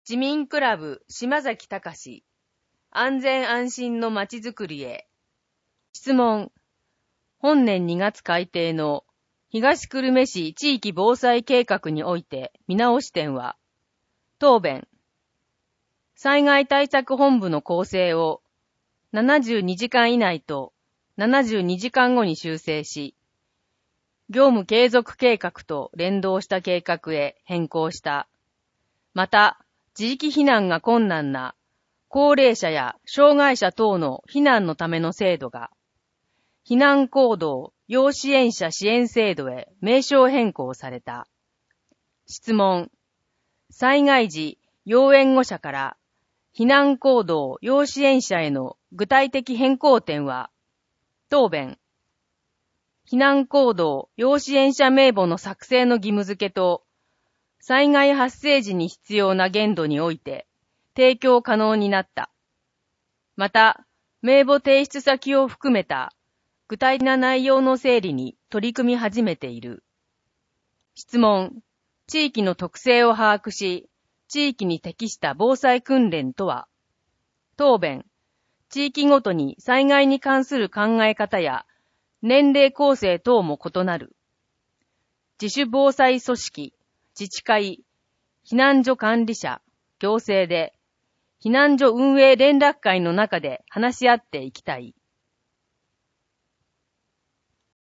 自民クラブ島崎隆安全安心のまちづくりへ。質問。本年2月改定の東久留米市地域防災計画において見直し点は、答弁。災害対策本部の構成を72時間以内と72時間後に修正し、業務継続計画と連動した計画へ変更した。また、自力避難が困難な高齢者や障害者等の避難のための制度が、避難行動要支援者支援制度へ名称変更された。質問。災害時要援護者から避難行動要支援者への具体的変更点は、答弁。避難行動要支援者名簿の作成の義務付けと、災害発生時に必要な限度において提供可能になった。また、名簿提出先を含めた具体的な内容の整理に取り組み始めている。質問。地域の特性を把握し、地域に適した防災訓練とは、答弁。地域ごとに災害に関する考え方や年齢構成等も異なる。自主防災組織、自治会、避難所管理者、行政で、避難所運営連絡会の中で話し合っていきたい。